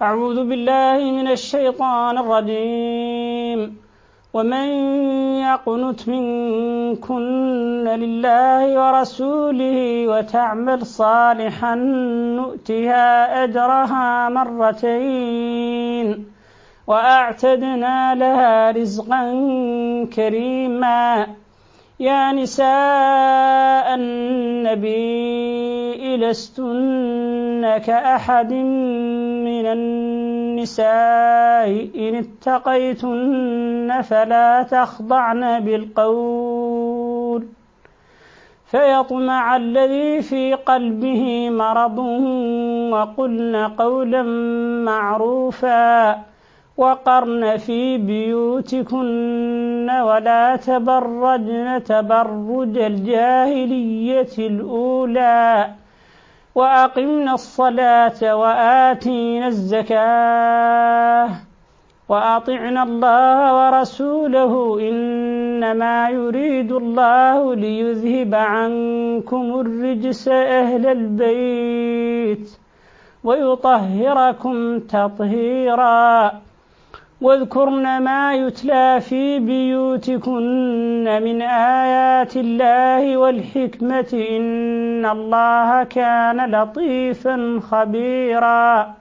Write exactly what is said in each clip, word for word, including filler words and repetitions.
أعوذ بالله من الشيطان الرجيم ومن يقنت منكن لله ورسوله وتعمل صالحا نؤتها أجرها مرتين وأعتدنا لها رزقا كريما يا نساء النبي لستن كأحد من النساء إن اتقيتن فلا تخضعن بالقول فيطمع الذي في قلبه مرض وقلن قولا معروفا وقرن في بيوتكن ولا تبرجن تبرج الجاهلية الأولى وأقمنا الصلاة وآتينا الزكاة وأطعنا الله ورسوله إنما يريد الله ليذهب عنكم الرجس أهل البيت ويطهركم تطهيرا واذكرن ما يتلى في بيوتكن من آيات الله والحكمة إن الله كان لطيفا خبيرا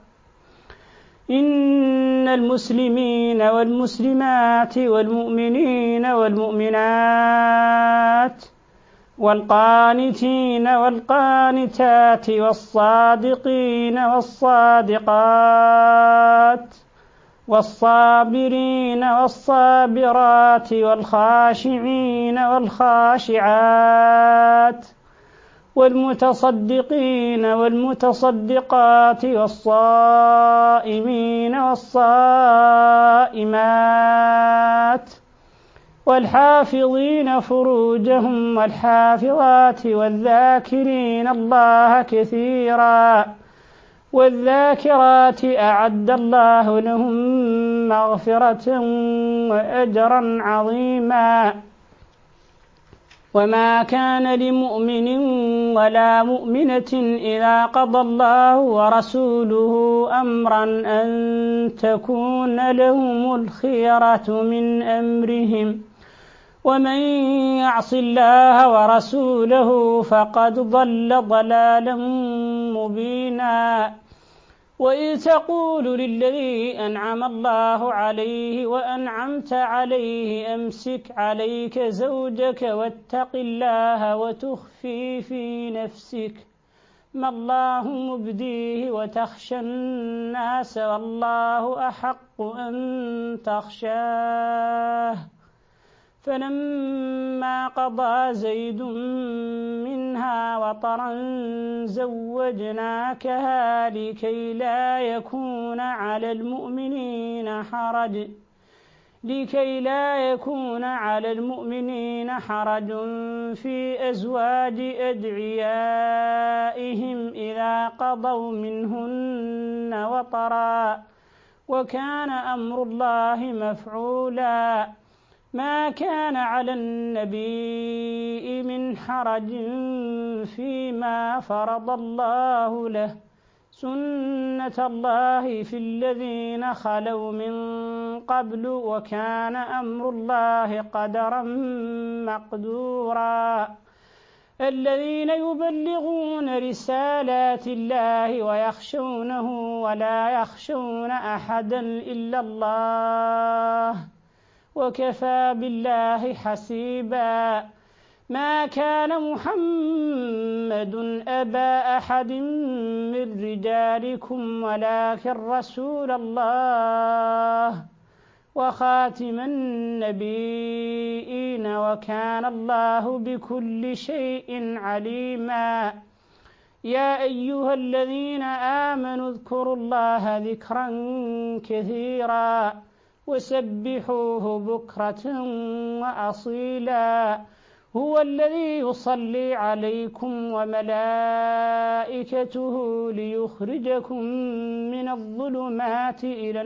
إن المسلمين والمسلمات والمؤمنين والمؤمنات والقانتين والقانتات والصادقين والصادقات والصابرين والصابرات والخاشعين والخاشعات والمتصدقين والمتصدقات والصائمين والصائمات والحافظين فروجهم والحافظات والذاكرين الله كثيرا والذاكرات أعد الله لهم مغفرة وأجرا عظيما وما كان لمؤمن ولا مؤمنة إذا قضى الله ورسوله أمرا أن تكون لهم الخيرة من أمرهم ومن يعص الله ورسوله فقد ضل ضلالا مبينا وإذ تقول للذي أنعم الله عليه وأنعمت عليه أمسك عليك زوجك واتق الله وتخفي في نفسك ما الله مبديه وتخشى الناس والله أحق أن تخشاه فلما قضى زيد منها وطرا زوجناكها لكي لا يكون على المؤمنين حرج لكي لا يكون على المؤمنين حرج في أزواج أدعيائهم إذا قضوا منهن وطرا وكان أمر الله مفعولا ما كان على النبي من حرج فيما فرض الله له سنة الله في الذين خلوا من قبل وكان أمر الله قدرا مقدورا الذين يبلغون رسالات الله ويخشونه ولا يخشون أحدا إلا الله وكفى بالله حسيبا ما كان محمد أبا أحد من رجالكم ولكن رسول الله وخاتم النبيين وكان الله بكل شيء عليما يا أيها الذين آمنوا اذكروا الله ذكرا كثيرا وسبحوه بكرة وأصيلا هو الذي يصلي عليكم وملائكته ليخرجكم من الظلمات إلى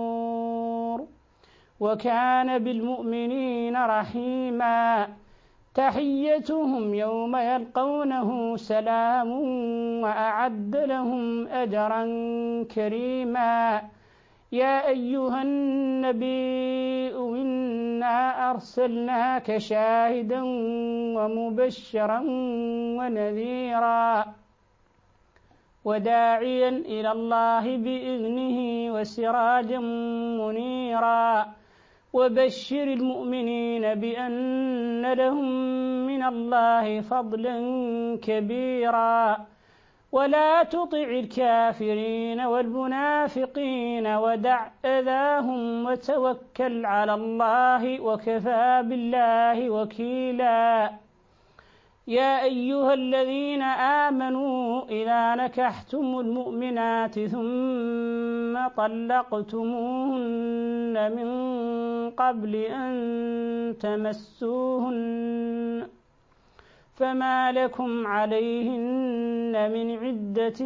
النور وكان بالمؤمنين رحيما تحيتهم يوم يلقونه سلام وأعد لهم أجرا كريما. يا أيها النبي إنا أرسلناك شاهدا ومبشرا ونذيرا وداعيا إلى الله بإذنه وسراجا منيرا وبشر المؤمنين بأن لهم من الله فضلا كبيرا ولا تطع الكافرين والمنافقين ودع أذاهم وتوكل على الله وكفى بالله وكيلا. يا أيها الذين آمنوا إذا نكحتم المؤمنات ثم طلقتموهن من قبل أن تمسوهن فما لكم عليهن من عدة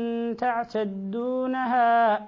تعتدونها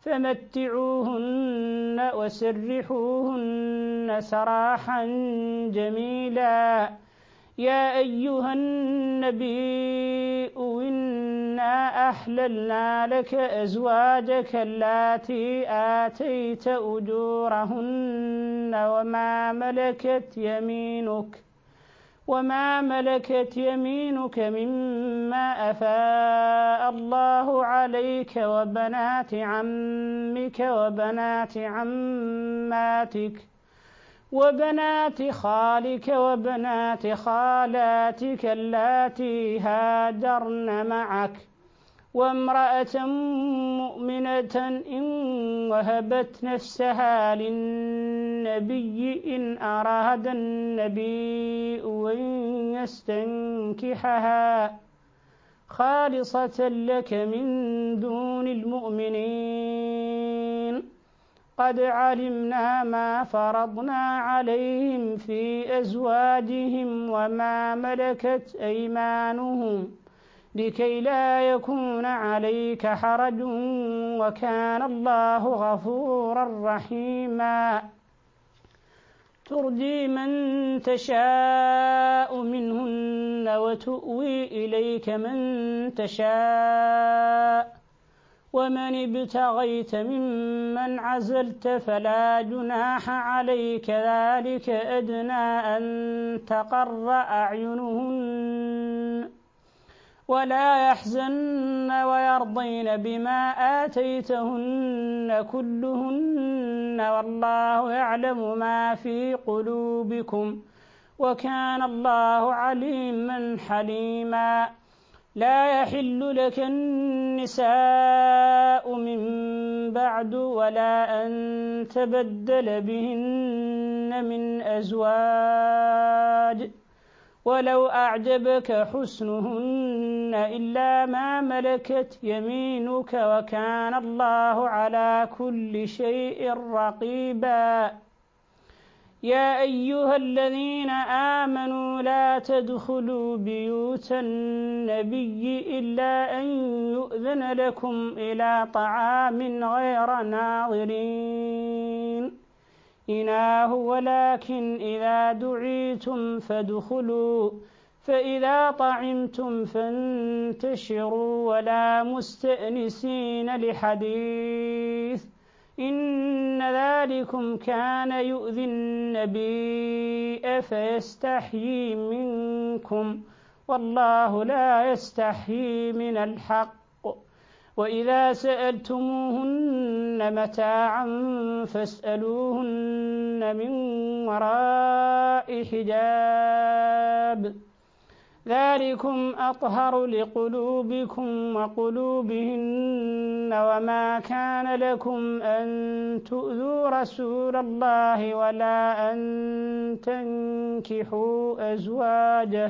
فمتعوهن وسرحوهن سراحا جميلا. يا أيها النبي إنا أحللنا لك أزواجك اللاتي آتيت أجورهن وما ملكت يمينك وما ملكت يمينك مما أفاء الله عليك وبنات عمك وبنات عماتك وبنات خالك وبنات خالاتك اللاتي هاجرن معك وامرأة مؤمنة إن وهبت نفسها للنبي إن أراد النبي أن يستنكحها خالصة لك من دون المؤمنين. قد علمنا ما فرضنا عليهم في أزواجهم وما ملكت أيمانهم لكي لا يكون عليك حرج وكان الله غفورا رحيما. ترجي من تشاء منهن وتؤوي إليك من تشاء ومن ابتغيت ممن عزلت فلا جناح عليك ذلك أدنى أن تقر أعينهن ولا يحزن ويرضين بما آتيتهن كلهن والله يعلم ما في قلوبكم وكان الله عليما حليما. لا يحل لك النساء من بعد ولا أن تبدل بهن من أزواج ولو أعجبك حسنهن إلا ما ملكت يمينك وكان الله على كل شيء رقيبا. يا أيها الذين آمنوا لا تدخلوا بيوت النبي إلا أن يؤذن لكم إلى طعام غير ناظرين إناه ولكن إذا دعيتم فادخلوا فإذا طعمتم فانتشروا ولا مستأنسين لحديث إن ذلكم كان يؤذي النبي فيستحيي منكم والله لا يستحيي من الحق. وإذا سألتموهن متاعا فاسألوهن من وراء حجاب ذلكم أطهر لقلوبكم وقلوبهن وما كان لكم أن تؤذوا رسول الله ولا أن تنكحوا أزواجه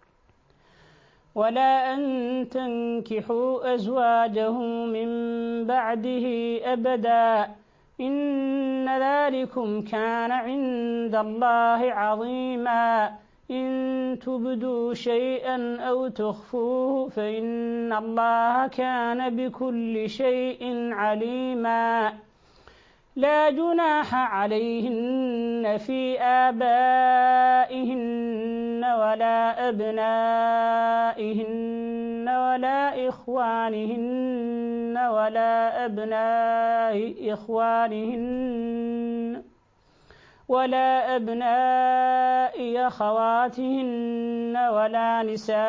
ولا أن تنكحوا أزواجه من بعده أبدا إن ذلكم كان عند الله عظيما. إن تبدوا شيئا أو تخفوه فإن الله كان بكل شيء عليما. لا جناح عليهن في آبائهن ولا أبنائهن ولا إخوانهن ولا أبناء إخوانهن ولا أبناء أخواتهن ولا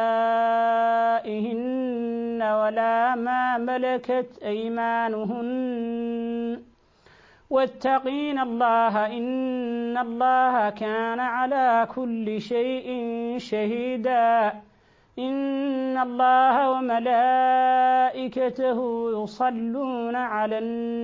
نسائهن ولا ما ملكت أيمانهن واتقين الله إن الله كان على كل شيء شهيدا إن الله وملائكته يصلون على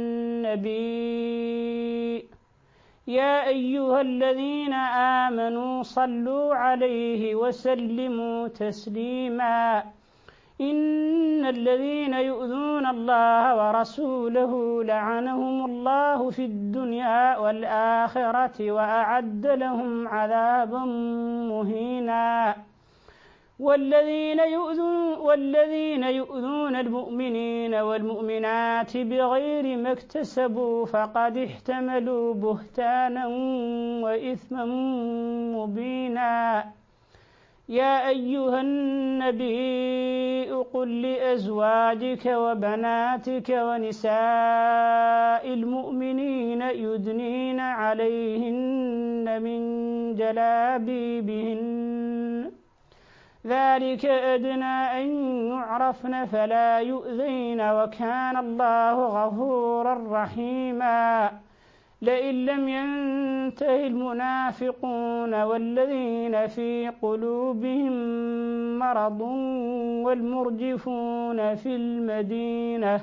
النبي يا أيها الذين آمنوا صلوا عليه وسلموا تسليما إن الذين يؤذون الله ورسوله لعنهم الله في الدنيا والآخرة وأعد لهم عذابا مهينا والذين يؤذون, والذين يؤذون المؤمنين والمؤمنات بغير ما اكتسبوا فقد احتملوا بهتانا وإثما مبينا يا أيها النبي قل لأزواجك وبناتك ونساء المؤمنين يدنين عليهن من جلابيبهن ذلك أدنى أن يعرفن فلا يؤذين وكان الله غفورا رحيما لئن لم ينته المنافقون والذين في قلوبهم مرض والمرجفون في المدينة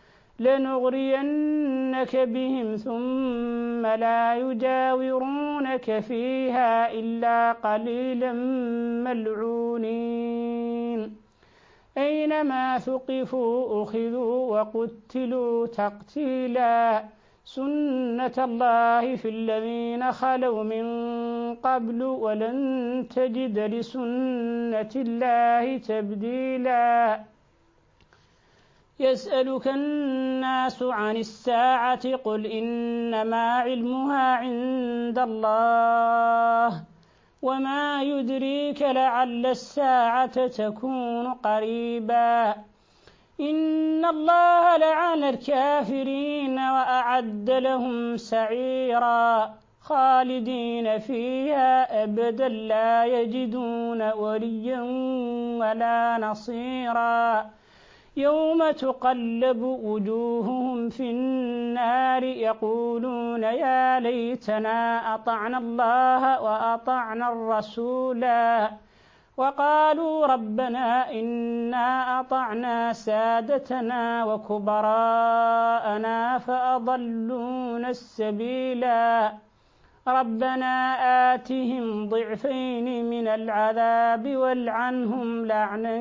لنغرينك بهم ثم لا يجاورونك فيها إلا قليلا ملعونين أينما ثقفوا أخذوا وقتلوا تقتيلا سنة الله في الذين خلوا من قبل ولن تجد لسنة الله تبديلا يسألك الناس عن الساعة قل إنما علمها عند الله وما يدريك لعل الساعة تكون قريبا إن الله لعن الكافرين وأعد لهم سعيرا خالدين فيها أبدا لا يجدون وليا ولا نصيرا يوم تقلب وجوههم في النار يقولون يا ليتنا أطعنا الله وأطعنا الرسولا وقالوا ربنا إنا أطعنا سادتنا وكبراءنا فأضلونا السبيلا ربنا آتهم ضعفين من العذاب والعنهم لعنا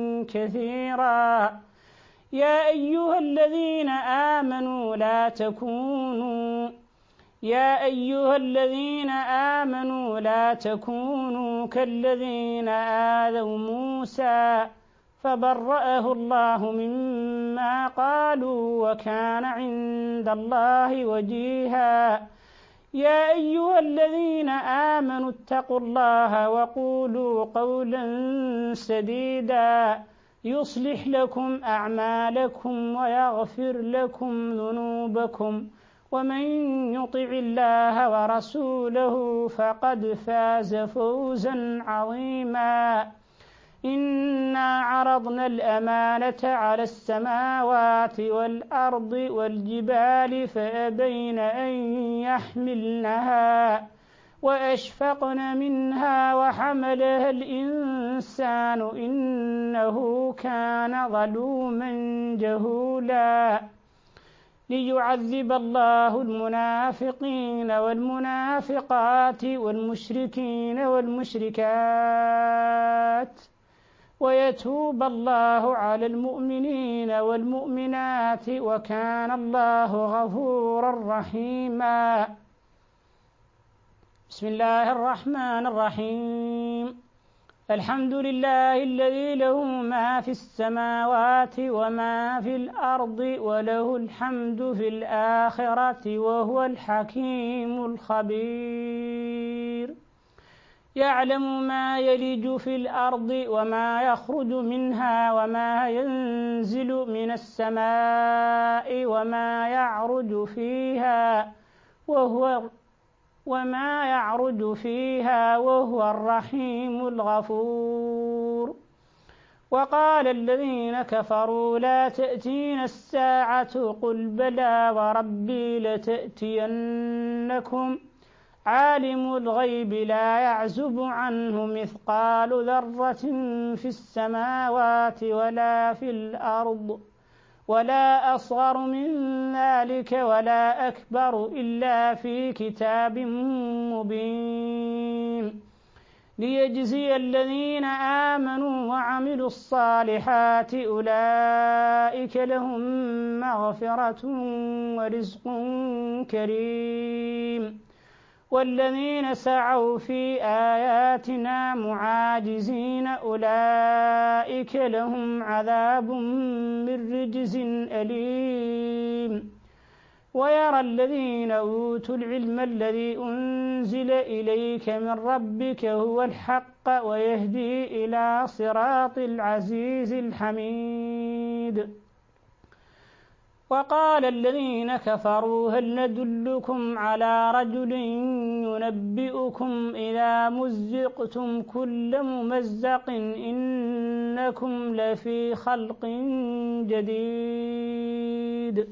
كثيرا يا أيها الذين آمنوا لا تكونوا يا أيها الذين آمنوا لا تكونوا كالذين آذوا موسى فبرأه الله مما قالوا وكان عند الله وجيها يا أيها الذين آمنوا اتقوا الله وقولوا قولا سديدا يصلح لكم أعمالكم ويغفر لكم ذنوبكم ومن يطع الله ورسوله فقد فاز فوزا عظيما إنا عرضنا الأمانة على السماوات والأرض والجبال فأبين أن يحملنها وأشفقن منها وحملها الإنسان إنه كان ظلوما جهولا ليعذب الله المنافقين والمنافقات والمشركين والمشركات ويتوب الله على المؤمنين والمؤمنات وكان الله غفورا رحيما بسم الله الرحمن الرحيم الحمد لله الذي له ما في السماوات وما في الأرض وله الحمد في الآخرة وهو الحكيم الخبير يعلم ما يلج في الأرض وما يخرج منها وما ينزل من السماء وما يعرج فيها وهو وما يعرج فيها وهو الرحيم الغفور وقال الذين كفروا لا تأتين الساعة قل بلى وربي لتأتينكم عالم الغيب لا يعزب عنه مثقال ذرة في السماوات ولا في الأرض ولا أصغر من ذلك ولا أكبر إلا في كتاب مبين ليجزي الذين آمنوا وعملوا الصالحات أولئك لهم مغفرة ورزق كريم والذين سعوا في آياتنا معاجزين أولئك لهم عذاب من رجز أليم ويرى الذين أوتوا العلم الذي أنزل إليك من ربك هو الحق ويهدي إلى صراط العزيز الحميد وقال الذين كفروا هل ندلكم على رجل ينبئكم إذا مزقتم كل ممزق إنكم لفي خلق جديد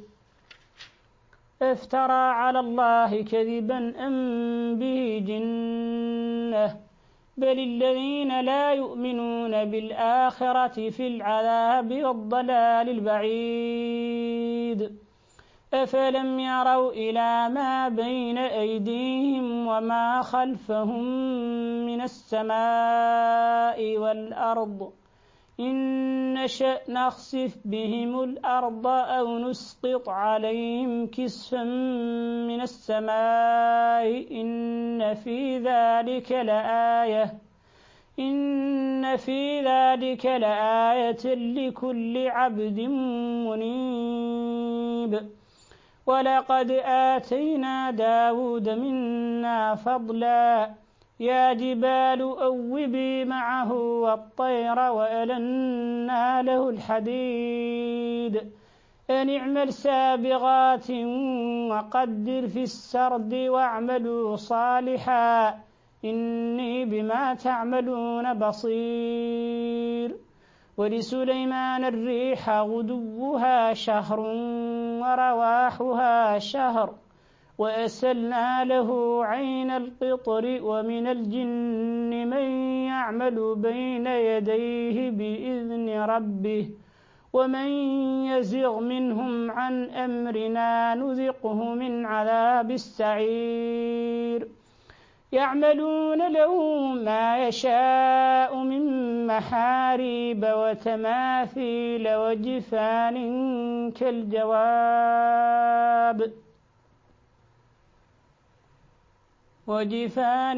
افترى على الله كذبا أم به جنة بل الذين لا يؤمنون بالآخرة في العذاب والضلال البعيد أفلم يروا إلى ما بين أيديهم وما خلفهم من السماء والأرض إن نشأ نخسف بهم الأرض أو نسقط عليهم كسفا من السماء إن في ذلك لآية إن في ذلك لآية لكل عبد منيب ولقد آتينا داود منا فضلا يا جبال أوبي معه والطير وألنا له الحديد أن اعمل سابغات وقدر في السرد واعملوا صالحا إني بما تعملون بصير ولسليمان الريح غدوها شهر ورواحها شهر وأسلنا له عين القطر ومن الجن من يعمل بين يديه بإذن ربه ومن يزغ منهم عن أمرنا نذقه من عذاب السعير يعملون له ما يشاء من محاريب وتماثيل وجفان كالجواب وجفان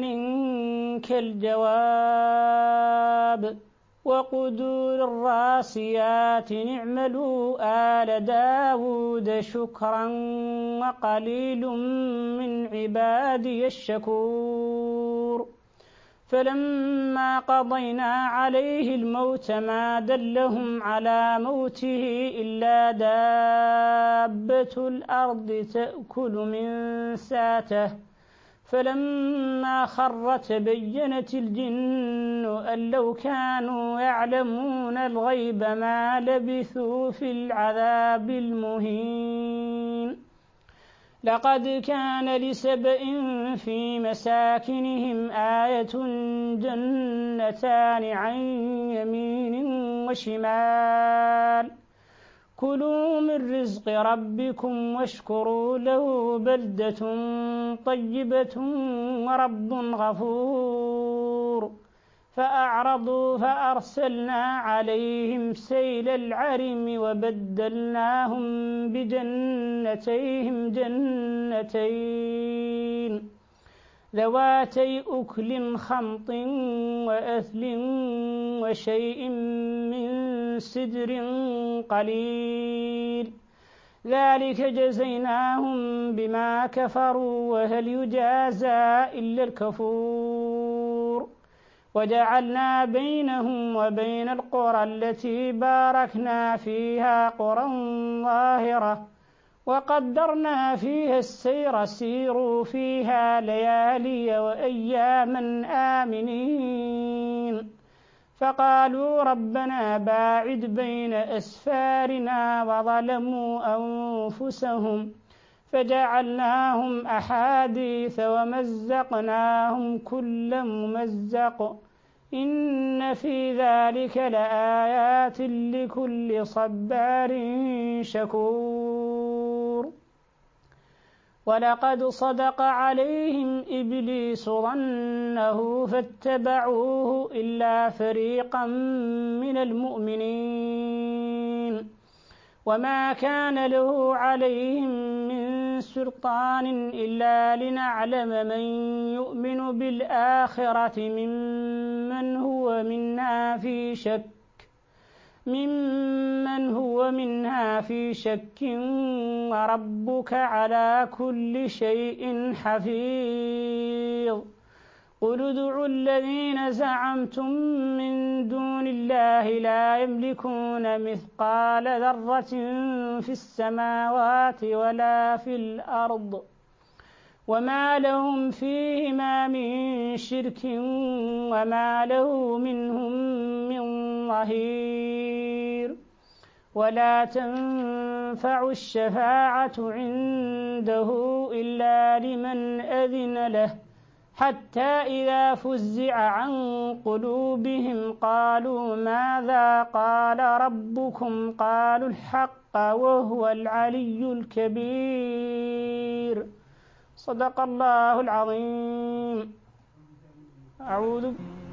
كالجواب وقدور الراسيات اعملوا آل داود شكرا وقليل من عبادي الشكور فلما قضينا عليه الموت ما دلهم على موته إلا دابة الأرض تأكل من ساته فلما خر تبينت الجن أن لو كانوا يعلمون الغيب ما لبثوا في العذاب المهين لقد كان لسبإ في مساكنهم آية جنتان عن يمين وشمال كلوا من رزق ربكم واشكروا له بلدة طيبة ورب غفور فأعرضوا فأرسلنا عليهم سيل العرم وبدلناهم بجنتيهم جنتين ذواتي أكل خمط وأثل وشيء من سدر قليل ذلك جزيناهم بما كفروا وهل يجازى إلا الكفور وجعلنا بينهم وبين القرى التي باركنا فيها قرى ظاهرة وقدرنا فيها السير سيروا فيها ليالي وأياما آمنين فقالوا ربنا باعد بين أسفارنا وظلموا أنفسهم فجعلناهم أحاديث ومزقناهم كل ممزق إن في ذلك لآيات لكل صبار شكور ولقد صدق عليهم إبليس ظنه فاتبعوه إلا فريقا من المؤمنين وما كان له عليهم من سلطان إلا لنعلم من يؤمن بالآخرة ممن هو منها في شك ممن هو منها في شك وربك على كل شيء حفيظ قل ادعوا الذين زعمتم من دون الله لا يملكون مثقال ذرة في السماوات ولا في الأرض وما لهم فيهما من شرك وما له منهم من ظهير ولا تنفع الشفاعة عنده إلا لمن أذن له حتى إذا فزع عن قلوبهم قالوا ماذا قال ربكم قالوا الحق وهو العلي الكبير صدق الله العظيم. أعوذ